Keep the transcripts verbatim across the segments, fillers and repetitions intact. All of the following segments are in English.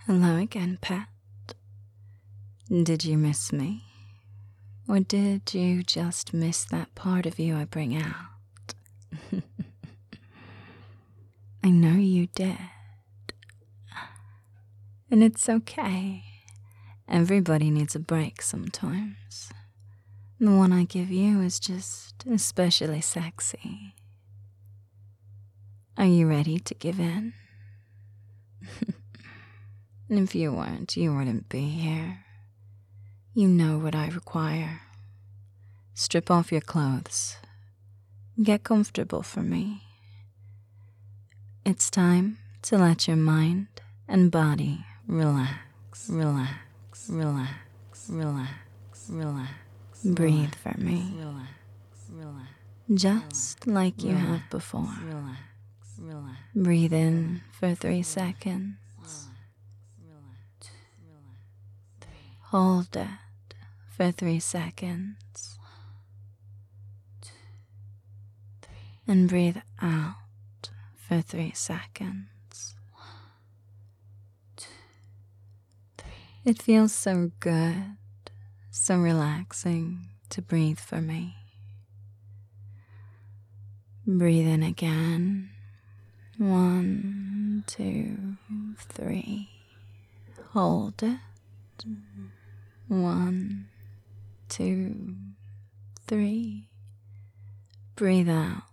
Hello again, pet. Did you miss me? Or did you just miss that part of you I bring out? I know you did. And it's okay. Everybody needs a break sometimes. The one I give you is just especially sexy. Are you ready to give in? If you weren't, you wouldn't be here. You know what I require. Strip off your clothes. Get comfortable for me. It's time to let your mind and body relax, relax, relax, relax, relax. Breathe for me. Relax, relax. Just like you have before. Relax, relax. Breathe in for three seconds. Hold it for three seconds. And breathe out for three seconds. It feels so good, so relaxing to breathe for me. Breathe in again. One, two, three. Hold it. One, two, three. Breathe out.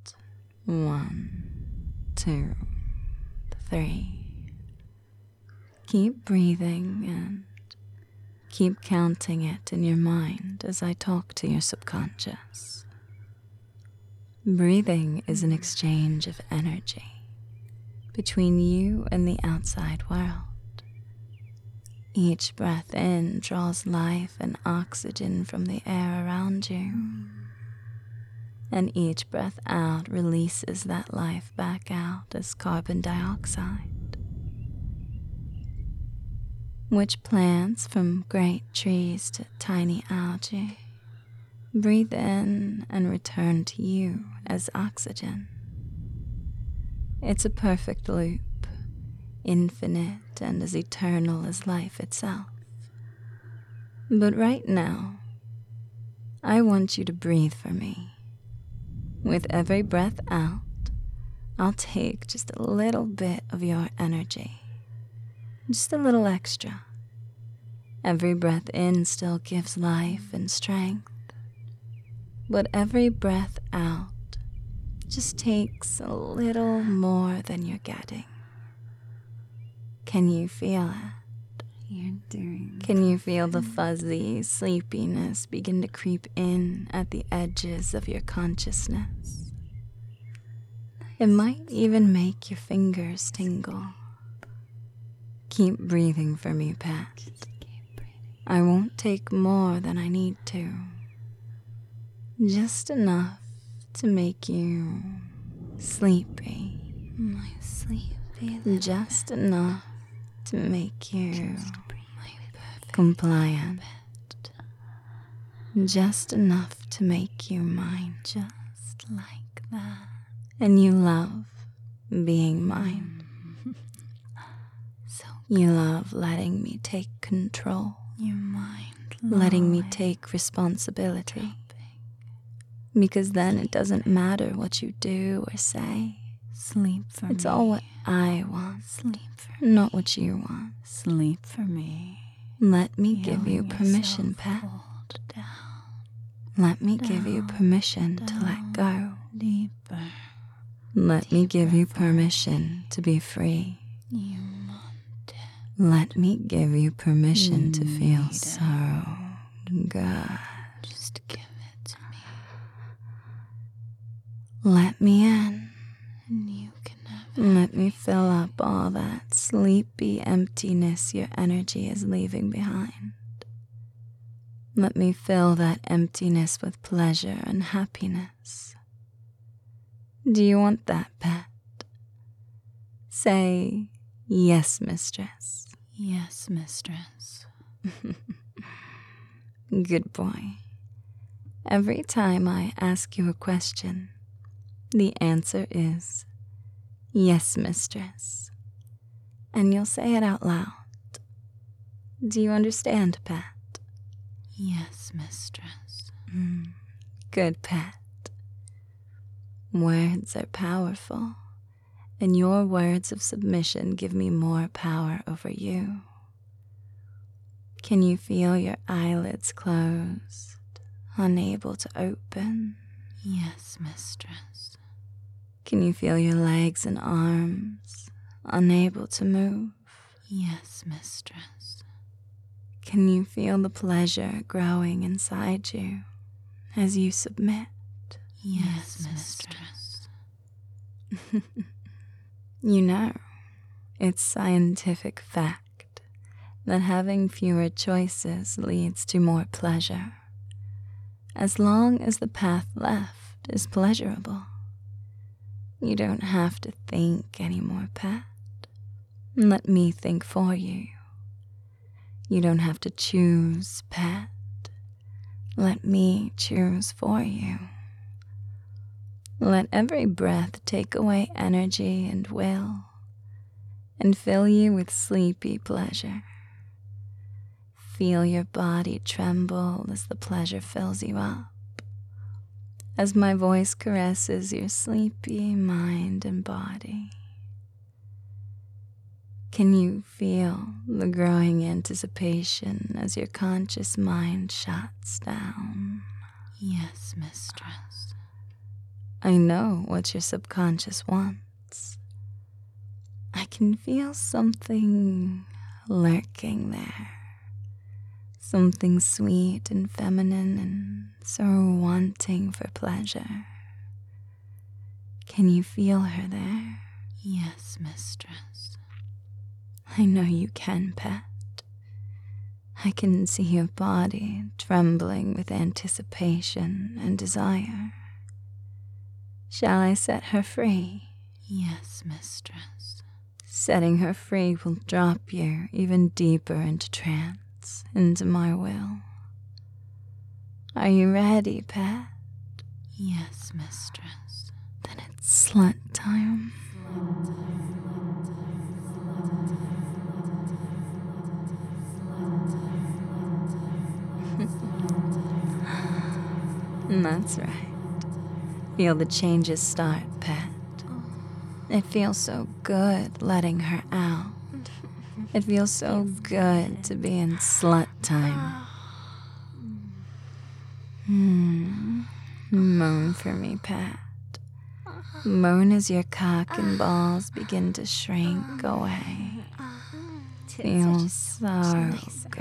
One, two, three. Keep breathing and keep counting it in your mind as I talk to your subconscious. Breathing is an exchange of energy between you and the outside world. Each breath in draws life and oxygen from the air around you. And each breath out releases that life back out as carbon dioxide, which plants from great trees to tiny algae breathe in and return to you as oxygen. It's a perfect loop, infinite and as eternal as life itself. But right now, I want you to breathe for me. With every breath out, I'll take just a little bit of your energy, just a little extra. Every breath in still gives life and strength, but every breath out just takes a little more than you're getting. Can you feel it? You're doing. Can you feel the fuzzy sleepiness begin to creep in at the edges of your consciousness? It might even make your fingers tingle. Keep breathing for me, pet. Just keep breathing. I won't take more than I need to. Just enough to make you sleepy. My sleepy. Just enough to make you compliant. Just enough to make you mine. Just like that. And you love being mine. So you love letting me take control. Your mind. Letting me take responsibility. Dropping. Because then it doesn't matter what you do or say. Sleep for me. It's all what I want. Sleep for me. Not what you want. Sleep for me. Let me give you permission, pet. Down. Let me down, give you permission down, to let go. Deeper. Let deeper me give you permission to be free. You want it. Let me give you permission you to feel it. So good. Just give it to me. Let me in. And you can have it. Let me fill up all that sleepy emptiness your energy is leaving behind. Let me fill that emptiness with pleasure and happiness. Do you want that, pet? Say, yes, mistress. Yes, mistress. Good boy. Every time I ask you a question, the answer is, yes, mistress. And you'll say it out loud. Do you understand, Pet? Yes, mistress. Mm, good, Pet. Words are powerful, and your words of submission give me more power over you. Can you feel your eyelids closed, unable to open? Yes, mistress. Can you feel your legs and arms, unable to move? Yes, mistress. Can you feel the pleasure growing inside you as you submit? Yes, mistress. You know, it's scientific fact that having fewer choices leads to more pleasure, as long as the path left is pleasurable. You don't have to think anymore, Pet. Let me think for you. You don't have to choose, Pet. Let me choose for you. Let every breath take away energy and will, and fill you with sleepy pleasure. Feel your body tremble as the pleasure fills you up, as my voice caresses your sleepy mind and body. Can you feel the growing anticipation as your conscious mind shuts down? Yes, mistress. I know what your subconscious wants. I can feel something lurking there. Something sweet and feminine and so wanting for pleasure. Can you feel her there? Yes, mistress. I know you can, Pet. I can see your body trembling with anticipation and desire. Shall I set her free? Yes, mistress. Setting her free will drop you even deeper into trance, into my will. Are you ready, Pet? Yes, mistress. Then it's slut time. That's right. Feel the changes start, Pet. It feels so good letting her out. It feels so good to be in slut time. Hmm. Moan for me, Pet. Moan as your cock and balls begin to shrink away. Feels so good.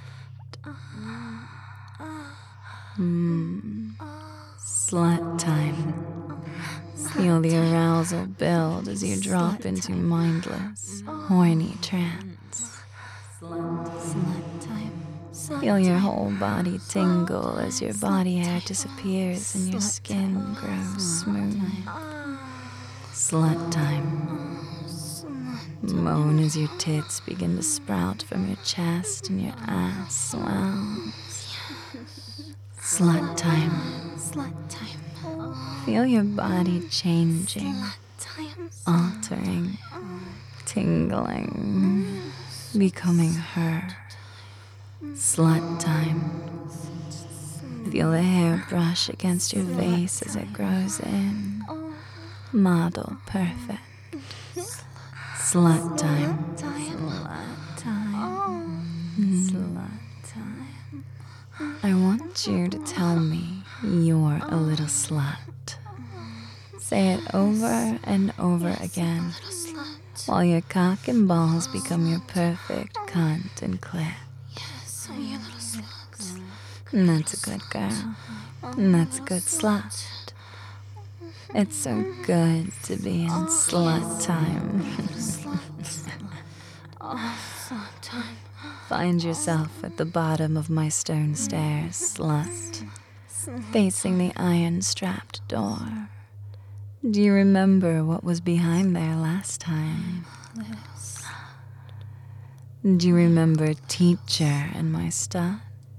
Hmm. Slut time. Feel the arousal build as you drop into mindless, horny trance. Slut time. Feel your whole body tingle as your body hair disappears and your skin grows smooth. Slut time. Moan as your tits begin to sprout from your chest and your ass swells. Slut time. Slut time. Feel your body changing, altering, tingling, becoming her. Slut time. Feel the hair brush against your face as it grows in. Model perfect. Slut time. Slut time. Slut time. I want you to tell me you're a little slut. Say it over and over again while your cock and balls become your perfect cunt and clit. Yes, oh, you little slut. And that's a good girl. And that's a good slut. It's so good to be in slut time. Oh, slut time. Find yourself at the bottom of my stone stairs, slut, facing the iron-strapped door. Do you remember what was behind there last time? Do you remember teacher and my stud?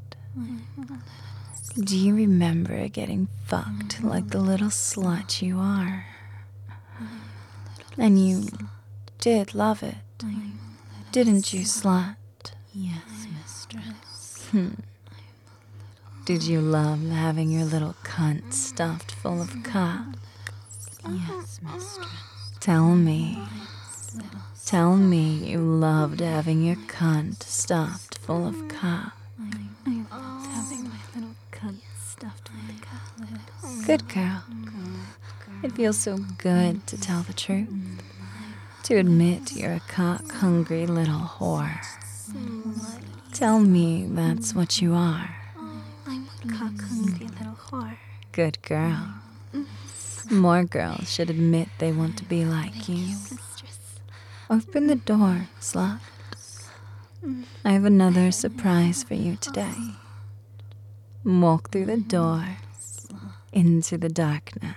Do you remember getting fucked like the little slut you are? And you did love it, time. Didn't you, slut? Yes, mistress. Hmm. Did you love having your little cunt stuffed full of cock? Yes, mistress. Tell me. Tell me you loved having your cunt stuffed full of cock. I love having my little cunt stuffed with cock. Good girl. It feels so good to tell the truth. To admit you're a cock-hungry little whore. Tell me that's what you are. I'm a cock-hungry little whore. Good girl. More girls should admit they want to be like you. Mistress. Open the door, slut. I have another surprise for you today. Walk through the door into the darkness.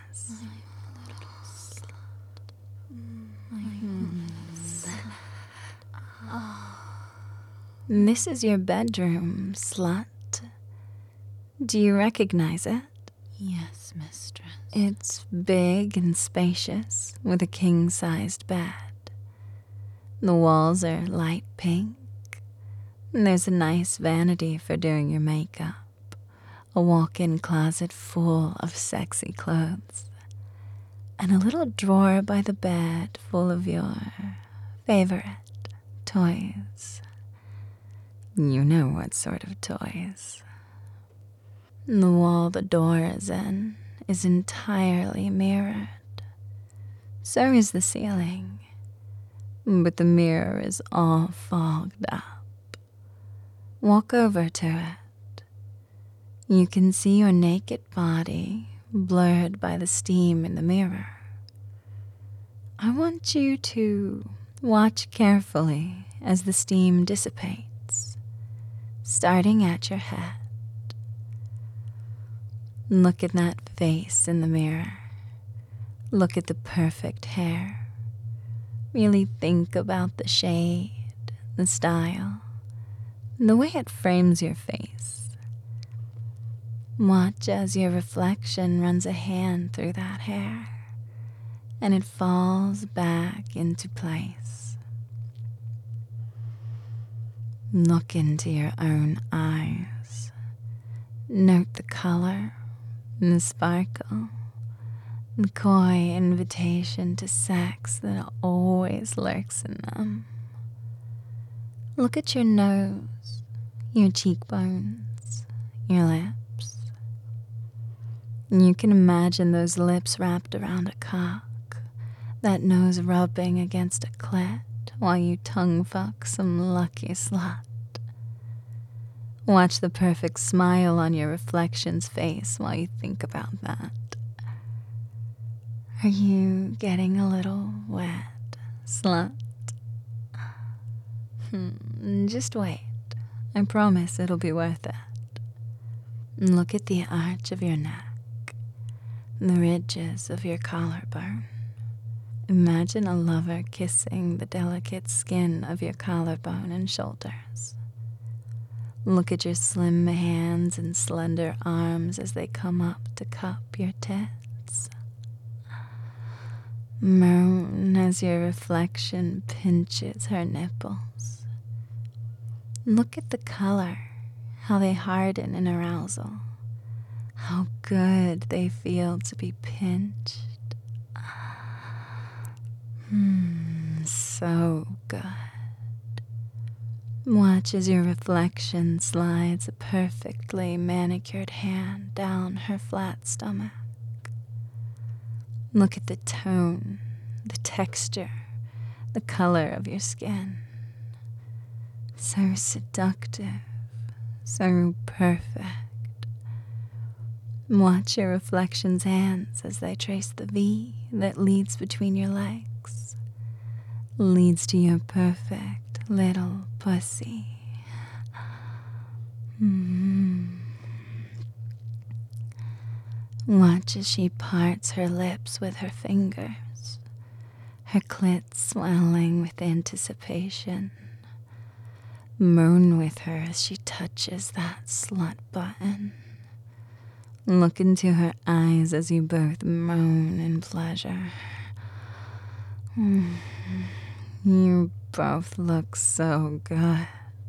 This is your bedroom, slut. Do you recognize it? Yes, mistress. It's big and spacious, with a king-sized bed. The walls are light pink. And there's a nice vanity for doing your makeup. A walk-in closet full of sexy clothes. And a little drawer by the bed full of your favorite toys. You know what sort of toys. The wall the door is in is entirely mirrored. So is the ceiling. But the mirror is all fogged up. Walk over to it. You can see your naked body blurred by the steam in the mirror. I want you to watch carefully as the steam dissipates, starting at your head. Look at that face in the mirror. Look at the perfect hair. Really think about the shade, the style, the way it frames your face. Watch as your reflection runs a hand through that hair, and it falls back into place. Look into your own eyes. Note the color, the sparkle, the coy invitation to sex that always lurks in them. Look at your nose, your cheekbones, your lips. You can imagine those lips wrapped around a cock, that nose rubbing against a clit while you tongue fuck some lucky slut. Watch the perfect smile on your reflection's face while you think about that. Are you getting a little wet, slut? Hmm, just wait. I promise it'll be worth it. Look at the arch of your neck, the ridges of your collarbone. Imagine a lover kissing the delicate skin of your collarbone and shoulders. Look at your slim hands and slender arms as they come up to cup your tits. Moan as your reflection pinches her nipples. Look at the color, how they harden in arousal. How good they feel to be pinched. Hmm, so good. Watch as your reflection slides a perfectly manicured hand down her flat stomach. Look at the tone, the texture, the color of your skin. So seductive, so perfect. Watch your reflection's hands as they trace the V that leads between your legs, leads to your perfect little pussy. Mm. Watch as she parts her lips with her fingers, her clit swelling with anticipation. Moan with her as she touches that slut button. Look into her eyes as you both moan in pleasure. Mm. You both look so good.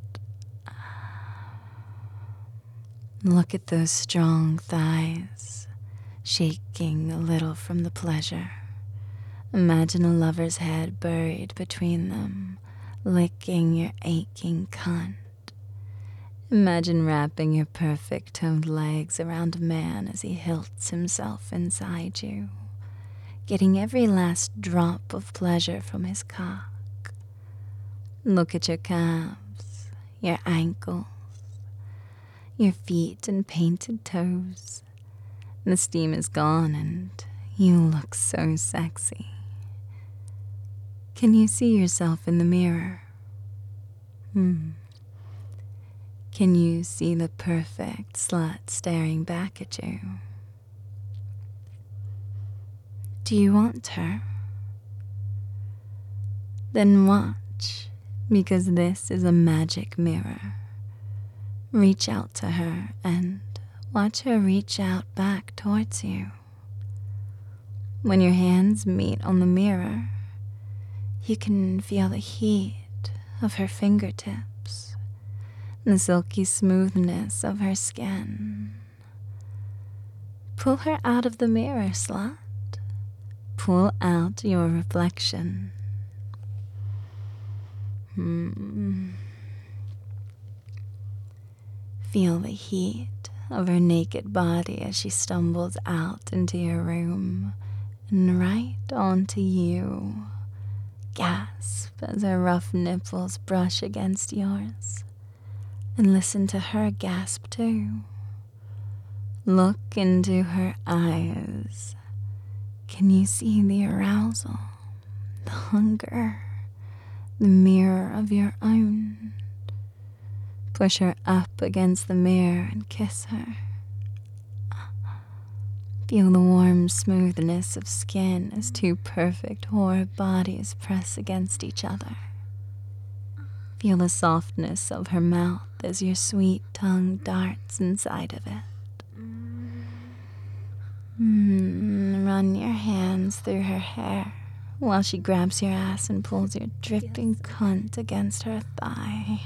Look at those strong thighs, shaking a little from the pleasure. Imagine a lover's head buried between them, licking your aching cunt. Imagine wrapping your perfect toned legs around a man as he hilts himself inside you, getting every last drop of pleasure from his cock. Look at your calves, your ankles, your feet and painted toes. The steam is gone and you look so sexy. Can you see yourself in the mirror? Hmm. Can you see the perfect slut staring back at you? Do you want her? Then watch, because this is a magic mirror. Reach out to her and watch her reach out back towards you. When your hands meet on the mirror, you can feel the heat of her fingertips, the silky smoothness of her skin. Pull her out of the mirror, slut. Pull out your reflection. Hmm. Feel the heat of her naked body as she stumbles out into your room and right onto you. Gasp as her rough nipples brush against yours, and listen to her gasp too. Look into her eyes. Can you see the arousal, the hunger, the mirror of your own? Push her up against the mirror and kiss her. Feel the warm smoothness of skin as two perfect whore bodies press against each other. Feel the softness of her mouth as your sweet tongue darts inside of it. Mm, run your hands through her hair while she grabs your ass and pulls your dripping cunt against her thigh.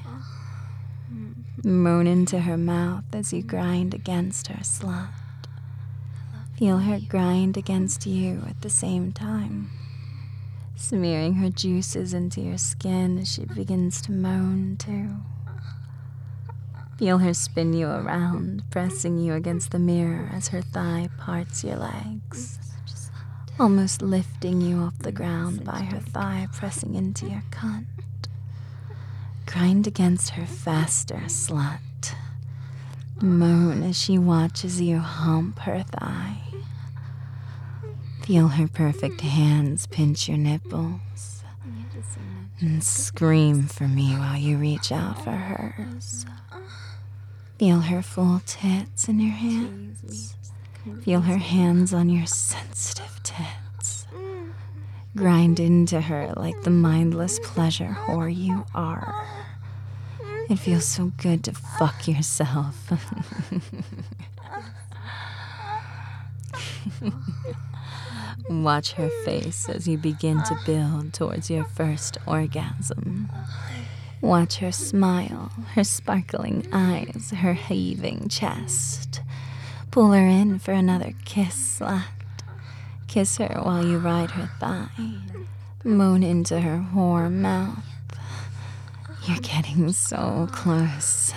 Moan into her mouth as you grind against her, slut. Feel her grind against you at the same time, smearing her juices into your skin as she begins to moan too. Feel her spin you around, pressing you against the mirror as her thigh parts your legs, almost lifting you off the ground by her thigh pressing into your cunt. Grind against her faster, slut. Moan as she watches you hump her thigh. Feel her perfect hands pinch your nipples, and scream for me while you reach out for hers. Feel her full tits in your hands. Feel her hands on your sensitive tits. Grind into her like the mindless pleasure whore you are. It feels so good to fuck yourself. Watch her face as you begin to build towards your first orgasm. Watch her smile, her sparkling eyes, her heaving chest. Pull her in for another kiss, slut. Kiss her while you ride her thigh. Moan into her whore mouth. You're getting so close.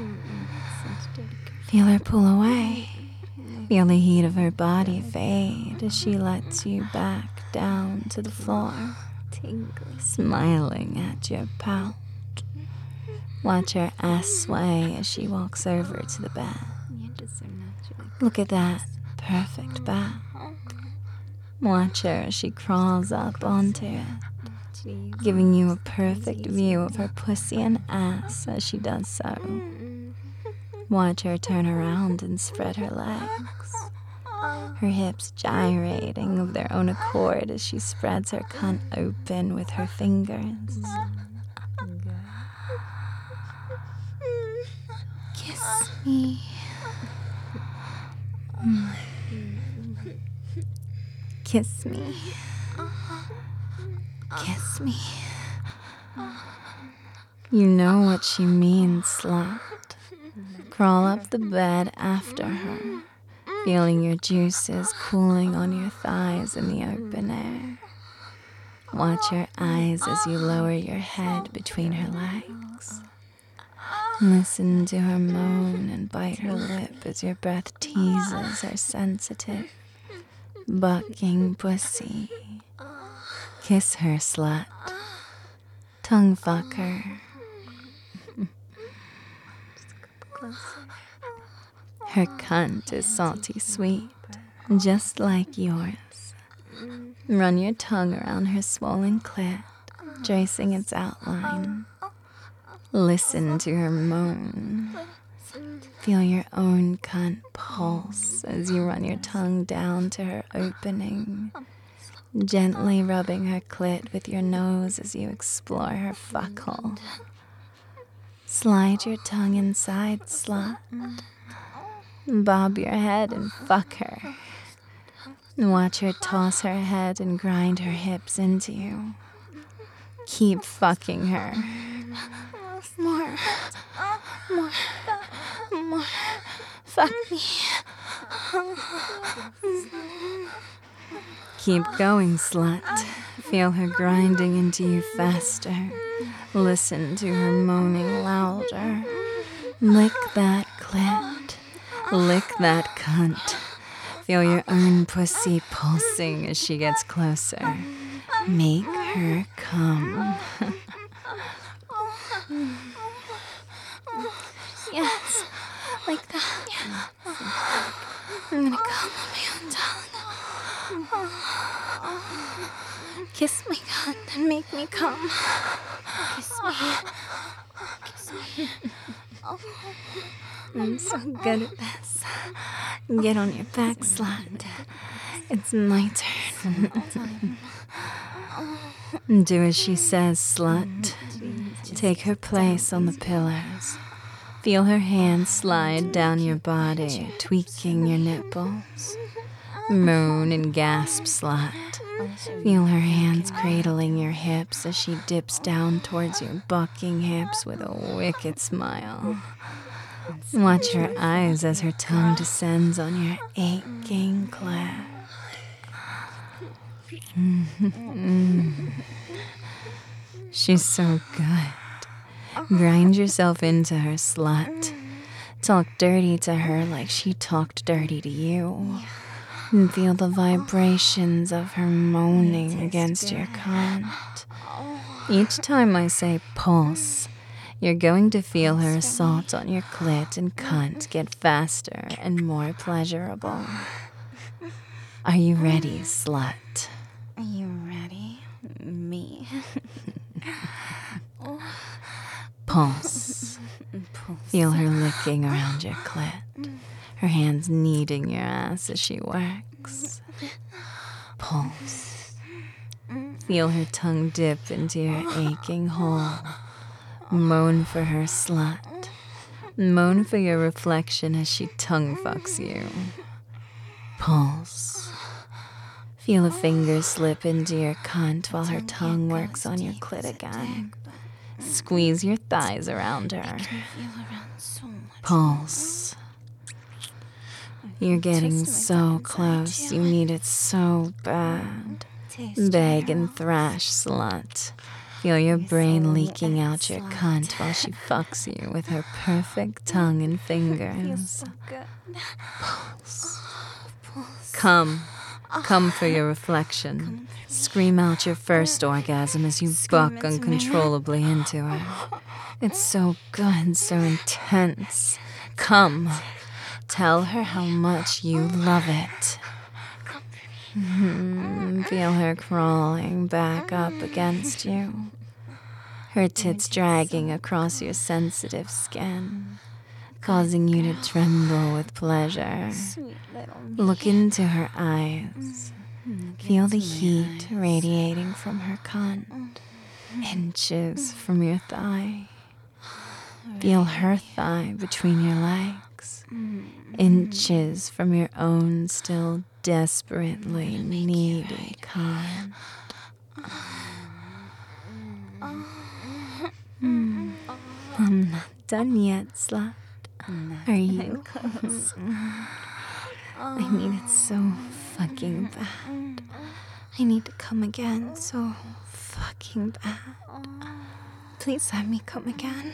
Feel her pull away. Feel the heat of her body fade as she lets you back down to the floor, smiling at your pout. Watch her ass sway as she walks over to the bed. Look at that perfect back. Watch her as she crawls up onto it, giving you a perfect view of her pussy and ass as she does so. Watch her turn around and spread her legs, her hips gyrating of their own accord as she spreads her cunt open with her fingers. Kiss me. Kiss me. Kiss me. You know what she means, slut. Crawl up the bed after her, feeling your juices cooling on your thighs in the open air. Watch her eyes as you lower your head between her legs. Listen to her moan and bite her lip as your breath teases her sensitive, bucking pussy. Kiss her, slut. Tongue fuck her. Her cunt is salty sweet, just like yours. Run your tongue around her swollen clit, tracing its outline. Listen to her moan. Feel your own cunt pulse as you run your tongue down to her opening, gently rubbing her clit with your nose as you explore her fuckhole. Slide your tongue inside, slut. Bob your head and fuck her. Watch her toss her head and grind her hips into you. Keep fucking her. More. More. More. Fuck me. Keep going, slut. Feel her grinding into you faster. Listen to her moaning louder. Lick that clit. Lick that cunt. Feel your own pussy pulsing as she gets closer. Make her come. Yes, like that. I'm gonna come on my own tongue. Kiss my cunt and make me come. Kiss me. Kiss me. I'm so good at this. Get on your back, slut. It's my turn. Do as she says, slut. Take her place on the pillars. Feel her hands slide down your body, tweaking your nipples. Moan and gasp, slut. Feel her hands cradling your hips as she dips down towards your bucking hips with a wicked smile. Watch her eyes as her tongue descends on your aching clit. She's so good. Grind yourself into her, slut. Talk dirty to her like she talked dirty to you. And feel the vibrations of her moaning against your cunt. Each time I say pulse, you're going to feel her assault on your clit and cunt get faster and more pleasurable. Are you ready, slut? Are you ready? Me. Pulse. Feel her licking around your clit. Her hands kneading your ass as she works. Pulse. Feel her tongue dip into your aching hole. Moan for her, slut. Moan for your reflection as she tongue fucks you. Pulse. Feel a finger slip into your cunt while her tongue works on your clit again. Squeeze your thighs around her. Pulse. You're getting so close. You need it so bad. Beg and thrash, slut. Feel your brain leaking out your cunt while she fucks you with her perfect tongue and fingers. Pulse. Come. Come for your reflection. Scream out your first orgasm as you buck uncontrollably into her. It's so good, so intense. Come. Tell her how much you love it. Mm, feel her crawling back up against you. Her tits dragging across your sensitive skin, causing you to tremble with pleasure. Look into her eyes. Feel the heat radiating from her cunt, inches from your thigh. Feel her thigh between your legs, inches from your own still desperately needy cunt. I'm not done yet, slut. Are you? I need it so fucking bad. I need to come again so fucking bad. Please let me come again.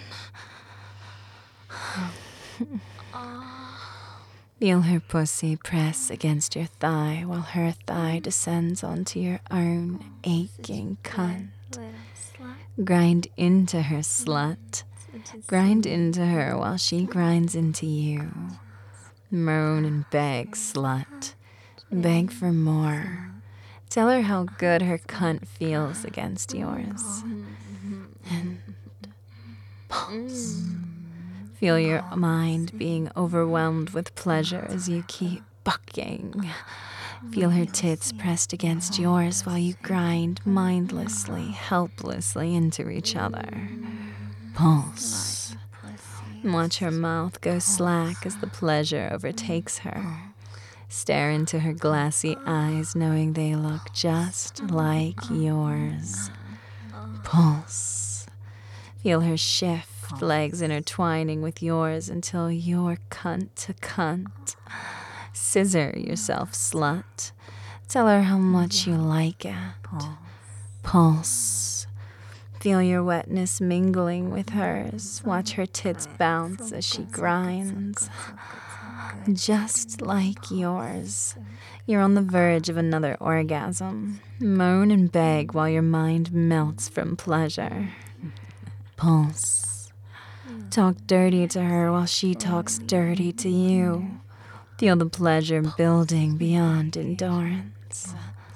Feel her pussy press against your thigh while her thigh descends onto your own aching cunt. Grind into her, slut. Grind into her while she grinds into you. Moan and beg, slut. Beg for more. Tell her how good her cunt feels against yours. And pulse. Feel your mind being overwhelmed with pleasure as you keep bucking. Feel her tits pressed against yours while you grind mindlessly, helplessly into each other. Pulse. Watch her mouth go slack as the pleasure overtakes her. Stare into her glassy eyes knowing they look just like yours. Pulse. Feel her shift, legs intertwining with yours until you're cunt to cunt. Scissor yourself, slut. Tell her how much you like it. Pulse. Feel your wetness mingling with hers. Watch her tits bounce as she grinds. Just like yours. You're on the verge of another orgasm. Moan and beg while your mind melts from pleasure. Pulse. Talk dirty to her while she talks dirty to you. Feel the pleasure building beyond endurance.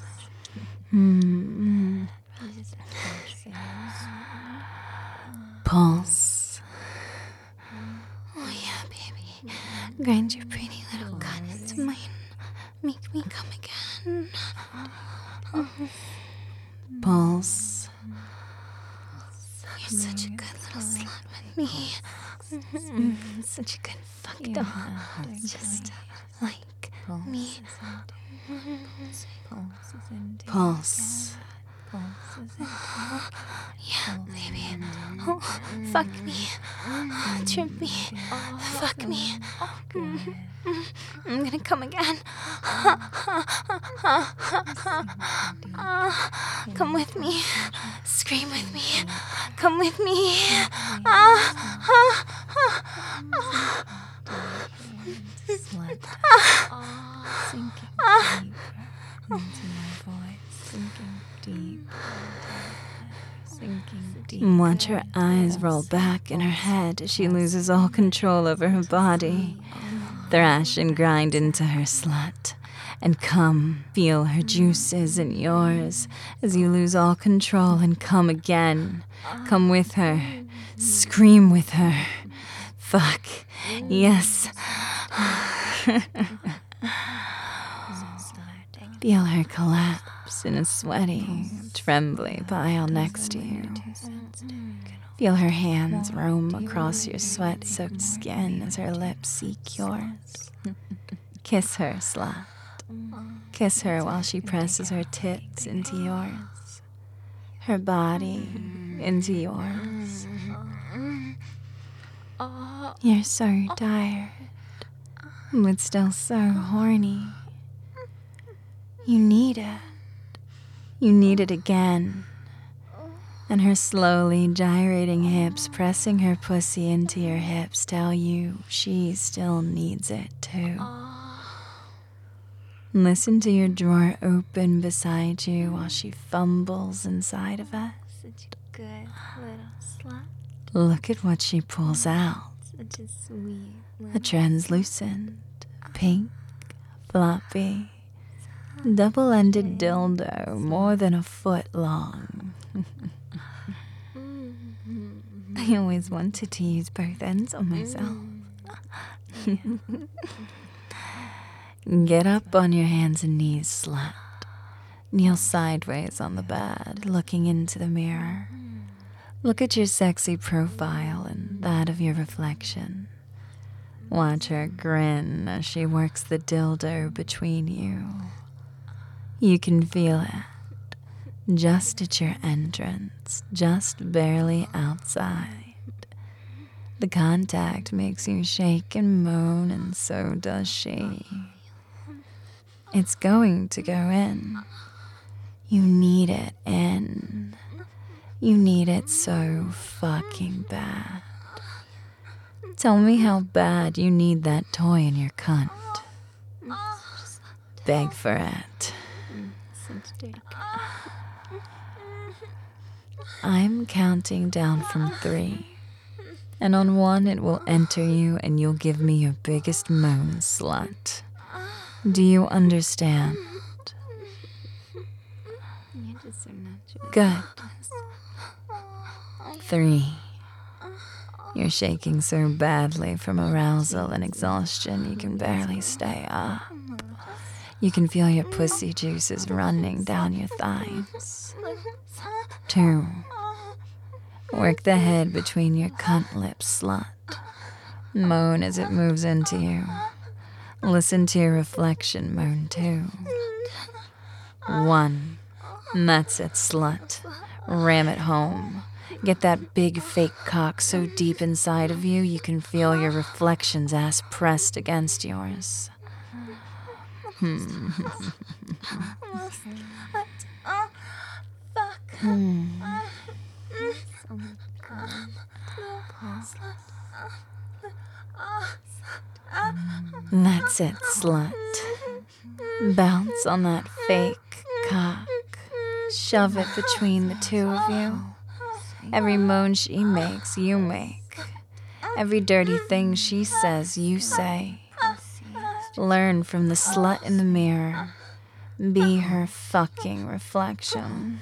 Hmm. Pulse. Oh yeah, baby. Grind your pretty little cunt into mine. Make me come again. Pulse. You're such a good little slut with me. Mm-hmm. Such a good fuck doll. Just like me. Pulse. Yeah, baby. Oh, fuck me. Trip me. Fuck me. I'm gonna come again. Come with me. Scream with me. Come with me. Slut. Sinking deeper into my voice. Sinking deep. Sinking deep. Watch her eyes roll back in her head as she loses all control over her body. Thrash and grind into her, slut. And come, feel her juices in yours as you lose all control and come again. Come with her. Scream with her. Fuck. Yes. Feel her collapse in a sweaty, trembly pile next to you. Feel her hands roam across your sweat-soaked skin as her lips seek yours. Kiss her, slut. Kiss her while she presses her tits into yours. Her body into yours. You're so tired, but still so horny. You need it. You need it again. And her slowly gyrating hips pressing her pussy into your hips tell you she still needs it too. Listen to your drawer open beside you while she fumbles inside of it. Such a good little slut. Look at what she pulls out. Such a sweet little A translucent, pink, floppy, double-ended dildo more than a foot long. I always wanted to use both ends on myself. Get up on your hands and knees, slut. Kneel sideways on the bed, looking into the mirror. Look at your sexy profile and that of your reflection. Watch her grin as she works the dildo between you. You can feel it. just at your entrance, just barely outside. The contact makes you shake and moan, and so does she. It's going to go in. You need it in. You need it so fucking bad. Tell me how bad you need that toy in your cunt. Beg for it. I'm counting down from three. And on one it will enter you and you'll give me your biggest moan, slut. Do you understand? Good. Three. You're shaking so badly from arousal and exhaustion you can barely stay up. You can feel your pussy juices running down your thighs. Two. Work the head between your cunt lips, slut. Moan as it moves into you. Listen to your reflection moan too. One. That's it, slut. Ram it home. Get that big fake cock so deep inside of you you can feel your reflection's ass pressed against yours. Hmm. hmm. That's it, slut. Bounce on that fake cock. Shove it between the two of you. Every moan she makes, you make. Every dirty thing she says, you say. Learn from the slut in the mirror. Be her fucking reflection.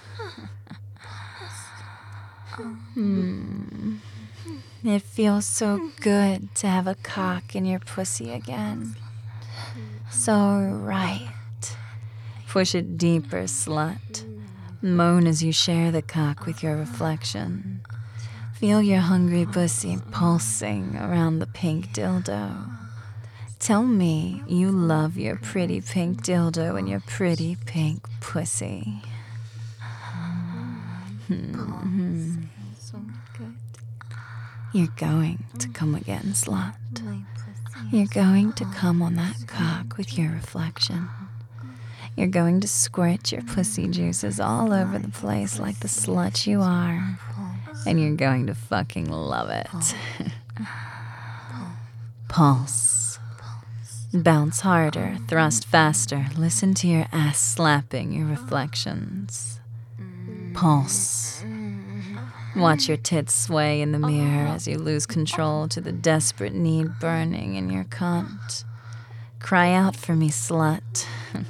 Hmm. It feels so good to have a cock in your pussy again. So right. Push it deeper, slut. Moan as you share the cock with your reflection. Feel your hungry pussy pulsing around the pink dildo. Tell me you love your pretty pink dildo and your pretty pink pussy. Hmm. You're going to come again, slut. You're going to come on that cock with your reflection. You're going to squirt your pussy juices all over the place like the slut you are. And you're going to fucking love it. Pulse. Bounce harder, thrust faster. Listen to your ass slapping your reflections. Pulse. Watch your tits sway in the mirror as you lose control to the desperate need burning in your cunt. Cry out for me, slut.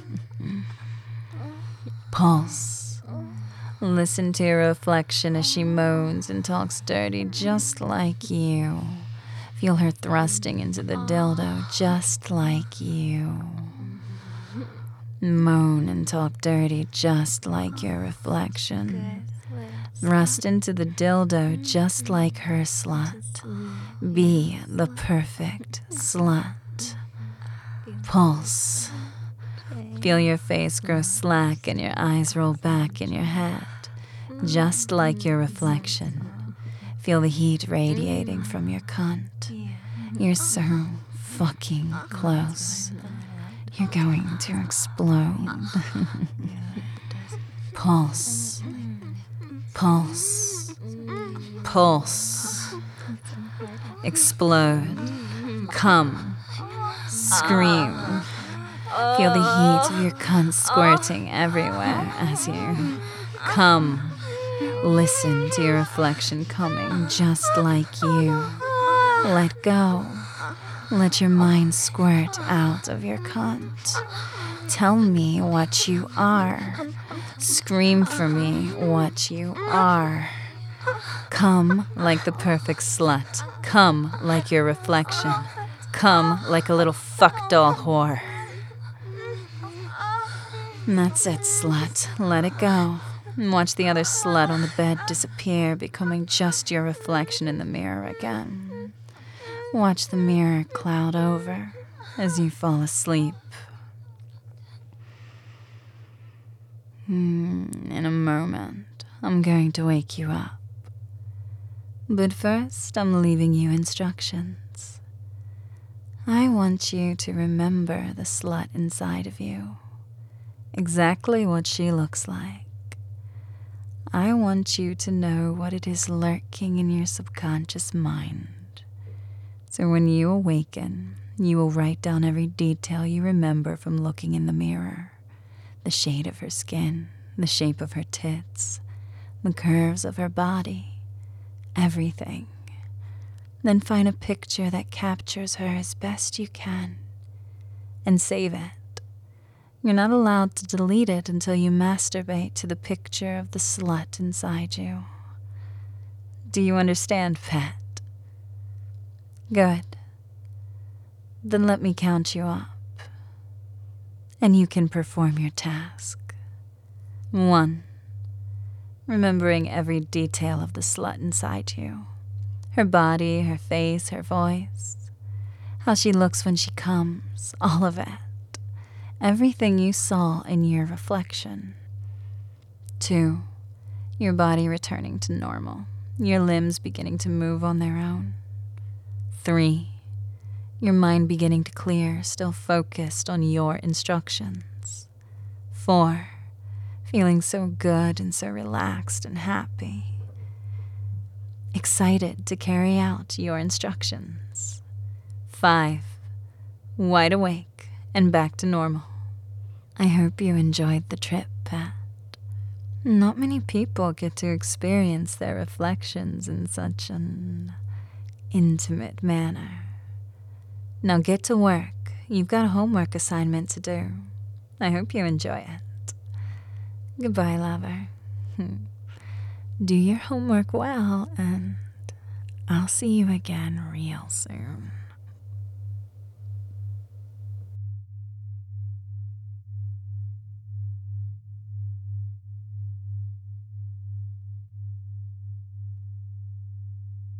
Pulse. Listen to your reflection as she moans and talks dirty just like you. Feel her thrusting into the dildo just like you. Moan and talk dirty just like your reflection. Thrust into the dildo just like her, slut. Be the perfect slut. Pulse. Feel your face grow slack and your eyes roll back in your head, just like your reflection. Feel the heat radiating from your cunt. You're so fucking close. You're going to explode. Pulse. Pulse. Pulse. Explode. Come. Scream. Feel the heat of your cunt squirting everywhere as you come. Listen to your reflection coming just like you. Let go. Let your mind squirt out of your cunt. Tell me what you are. Scream for me what you are. Come like the perfect slut. Come like your reflection. Come like a little fuck doll whore. And that's it, slut. Let it go. And watch the other slut on the bed disappear, becoming just your reflection in the mirror again. Watch the mirror cloud over as you fall asleep. Hmm, in a moment, I'm going to wake you up. But first, I'm leaving you instructions. I want you to remember the slut inside of you, exactly what she looks like. I want you to know what it is lurking in your subconscious mind. So when you awaken, you will write down every detail you remember from looking in the mirror. The shade of her skin, the shape of her tits, the curves of her body, everything. Then find a picture that captures her as best you can and save it. You're not allowed to delete it until you masturbate to the picture of the slut inside you. Do you understand, pet? Good. Then let me count you up, and you can perform your task. One, remembering every detail of the slut inside you. Her body, her face, her voice, how she looks when she comes, all of it. Everything you saw in your reflection. Two, your body returning to normal, your limbs beginning to move on their own. Three, your mind beginning to clear, still focused on your instructions. Four, feeling so good and so relaxed and happy, excited to carry out your instructions. Five, wide awake and back to normal. I hope you enjoyed the trip, pet. Not many people get to experience their reflections in such an intimate manner. Now get to work. You've got a homework assignment to do. I hope you enjoy it. Goodbye, lover. Do your homework well, and I'll see you again real soon.